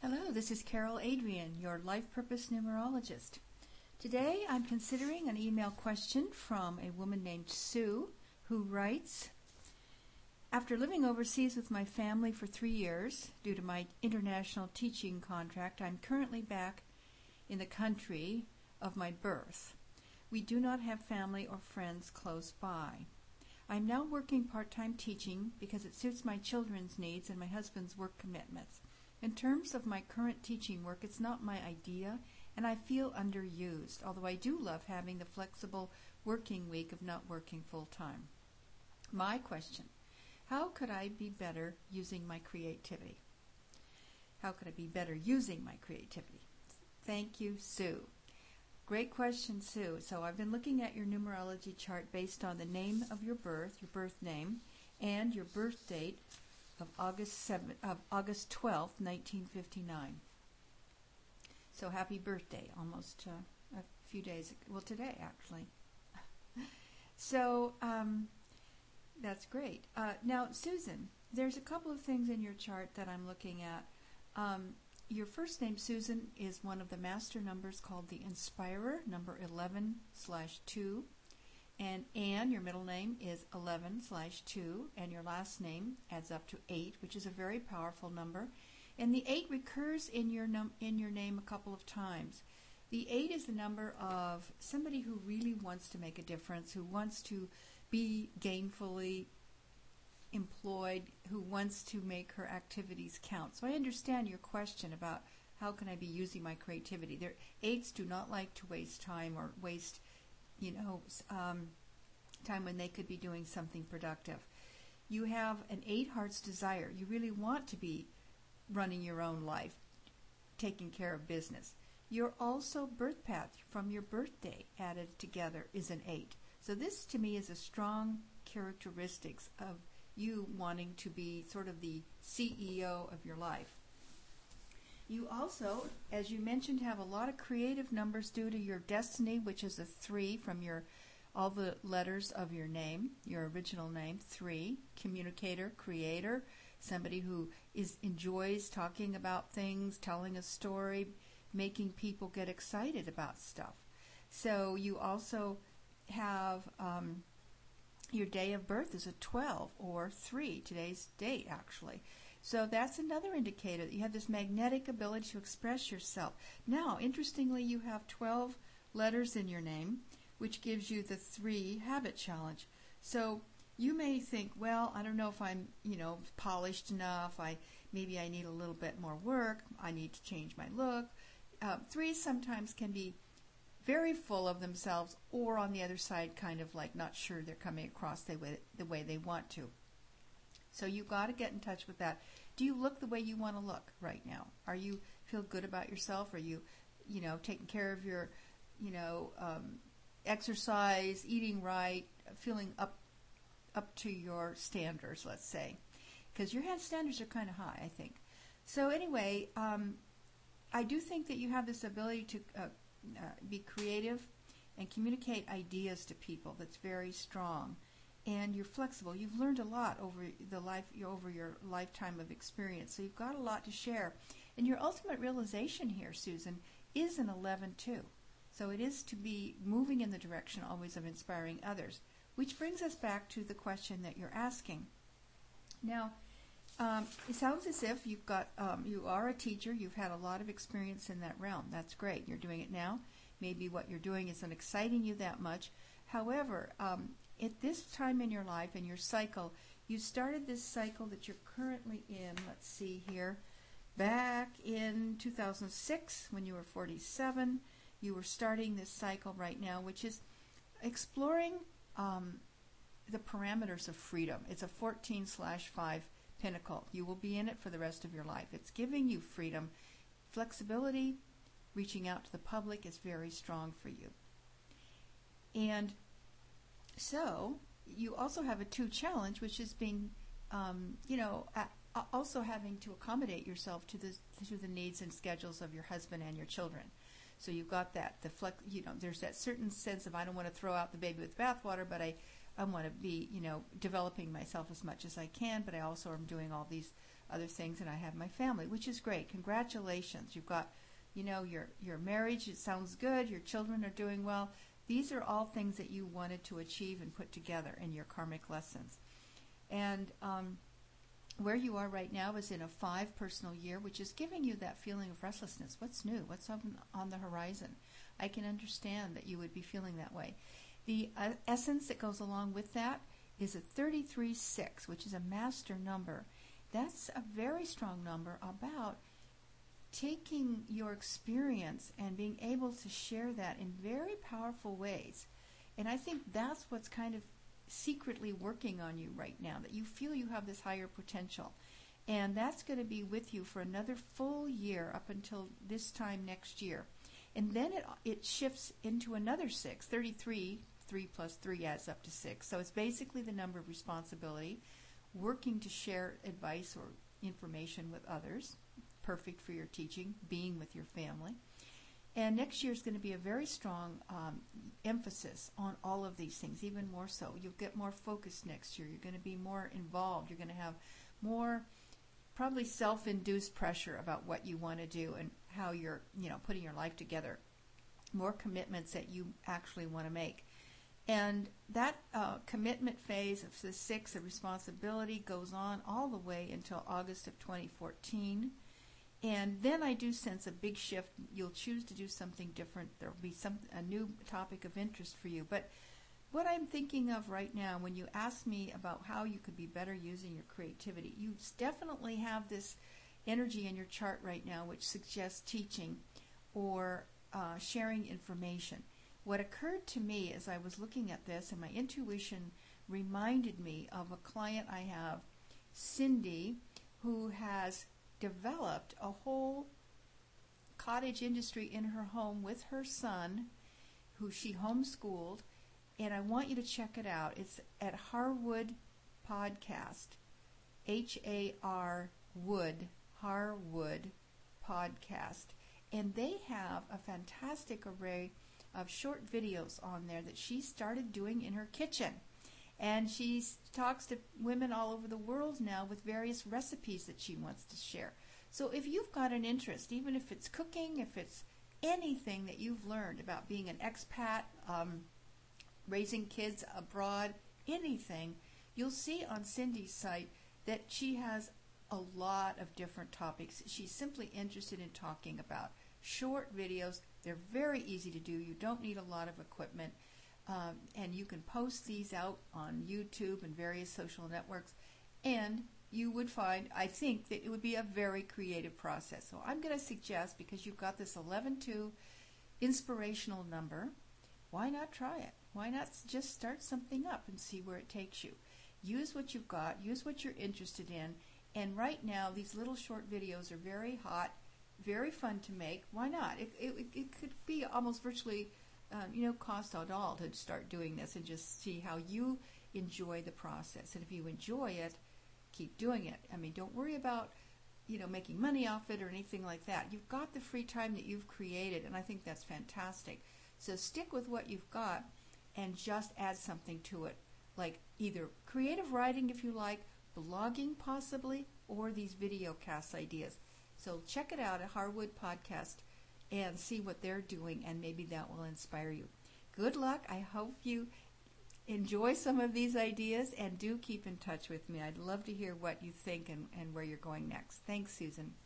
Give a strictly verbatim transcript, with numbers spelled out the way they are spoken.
Hello, this is Carol Adrian, your Life Purpose Numerologist. Today I'm considering an email question from a woman named Sue who writes, after living overseas with my family for three years due to my international teaching contract, I'm currently back in the country of my birth. We do not have family or friends close by. I'm now working part-time teaching because it suits my children's needs and my husband's work commitments. In terms of my current teaching work, it's not my idea, and I feel underused, although I do love having the flexible working week of not working full-time. My question, how could I be better using my creativity? How could I be better using my creativity? Thank you, Sue. Great question, Sue. So I've been looking at your numerology chart based on the name of your birth, your birth name, and your birth date of August seventh, of August twelfth, nineteen fifty-nine. So happy birthday, almost uh, a few days, well today actually. so um, that's great. Uh, now Susan, there's a couple of things in your chart that I'm looking at. Um, your first name, Susan, is one of the master numbers called the Inspirer, number eleven slash two. And Anne, your middle name, is eleven slash two, and your last name adds up to eight, which is a very powerful number. And the eight recurs in your num in your name a couple of times. The eight is the number of somebody who really wants to make a difference, who wants to be gainfully employed, who wants to make her activities count. So I understand your question about how can I be using my creativity. Their eights do not like to waste time or waste you know, um, time when they could be doing something productive. You have an eight hearts desire. You really want to be running your own life, taking care of business. Your also birth path from your birthday added together is an eight. So this to me is a strong characteristics of you wanting to be sort of the C E O of your life. You also, as you mentioned, have a lot of creative numbers due to your destiny, which is a three from your all the letters of your name, your original name, three, communicator, creator, somebody who is enjoys talking about things, telling a story, making people get excited about stuff. So you also have um, your day of birth is a twelve or three, today's date actually. So that's another indicator that you have this magnetic ability to express yourself. Now, interestingly, you have twelve letters in your name, which gives you the three habit challenge. So you may think, well, I don't know if I'm, you know, polished enough. I maybe I need a little bit more work. I need to change my look. Uh, threes sometimes can be very full of themselves, or on the other side, kind of like not sure they're coming across the way, the way they want to. So you've got to get in touch with that. Do you look the way you want to look right now? Are you feel good about yourself? Are you, you know, taking care of your, you know, um, exercise, eating right, feeling up, up to your standards, let's say, because your hand standards are kind of high, I think. So anyway, um, I do think that you have this ability to uh, uh, be creative and communicate ideas to people. That's very strong. And you're flexible. You've learned a lot over the life, over your lifetime of experience. So you've got a lot to share. And your ultimate realization here, Susan, is an eleven two. So it is to be moving in the direction always of inspiring others, which brings us back to the question that you're asking. Now, um, it sounds as if you've got, um, you are a teacher. You've had a lot of experience in that realm. That's great. You're doing it now. Maybe what you're doing isn't exciting you that much. However, um, at this time in your life, in your cycle, you started this cycle that you're currently in, let's see here, back in two thousand six when you were forty-seven. You were starting this cycle right now, which is exploring um, the parameters of freedom. It's a fourteen slash five pinnacle. You will be in it for the rest of your life. It's giving you freedom. Flexibility, reaching out to the public is very strong for you. And so you also have a two challenge, which is being, um, you know, uh, also having to accommodate yourself to the to the needs and schedules of your husband and your children. So you've got that the flex, you know, there's that certain sense of I don't want to throw out the baby with the bathwater, but I I want to be, you know, developing myself as much as I can, but I also am doing all these other things, and I have my family, which is great. Congratulations. You've got, you know, your, your marriage, it sounds good, your children are doing well. These are all things that you wanted to achieve and put together in your karmic lessons. And um, where you are right now is in a five personal year, which is giving you that feeling of restlessness. What's new? What's on, on the horizon? I can understand that you would be feeling that way. The uh, essence that goes along with that is a thirty-three six, which is a master number. That's a very strong number about taking your experience and being able to share that in very powerful ways. And I think that's what's kind of secretly working on you right now, that you feel you have this higher potential. And that's going to be with you for another full year up until this time next year. And then it it shifts into another six, thirty-three, three plus three adds up to six. So it's basically the number of responsibility, working to share advice or information with others, perfect for your teaching, being with your family. And next year is going to be a very strong um, emphasis on all of these things, even more so. You'll get more focused next year. You're going to be more involved. You're going to have more probably self-induced pressure about what you want to do and how you're, you know, putting your life together. More commitments that you actually want to make. And that uh, commitment phase of the six of responsibility goes on all the way until August of twenty fourteen. And then I do sense a big shift. You'll choose to do something different. There will be some a new topic of interest for you. But what I'm thinking of right now, when you ask me about how you could be better using your creativity, you definitely have this energy in your chart right now which suggests teaching or uh, sharing information. What occurred to me as I was looking at this, and my intuition reminded me of a client I have, Cindy, who has developed a whole cottage industry in her home with her son, who she homeschooled, and I want you to check it out. It's at Harwood Podcast, H A R Wood, Harwood Podcast, and they have a fantastic array of short videos on there that she started doing in her kitchen. And she talks to women all over the world now with various recipes that she wants to share. So if you've got an interest, even if it's cooking, if it's anything that you've learned about being an expat, um, raising kids abroad, anything, you'll see on Cindy's site that she has a lot of different topics she's simply interested in talking about. Short videos, they're very easy to do. You don't need a lot of equipment. Um, and you can post these out on YouTube and various social networks, and you would find, I think, that it would be a very creative process. So I'm going to suggest, because you've got this eleven two inspirational number, why not try it? Why not just start something up and see where it takes you? Use what you've got, use what you're interested in, and right now these little short videos are very hot, very fun to make. Why not? It, it, it could be almost virtually Um, you know, cost at all to start doing this and just see how you enjoy the process. And if you enjoy it, keep doing it. I mean, don't worry about, you know, making money off it or anything like that. You've got the free time that you've created, and I think that's fantastic. So stick with what you've got and just add something to it, like either creative writing if you like, blogging possibly, or these video cast ideas. So check it out at Harwood Podcast and see what they're doing, and maybe that will inspire you. Good luck. I hope you enjoy some of these ideas, and do keep in touch with me. I'd love to hear what you think and, and where you're going next. Thanks, Susan.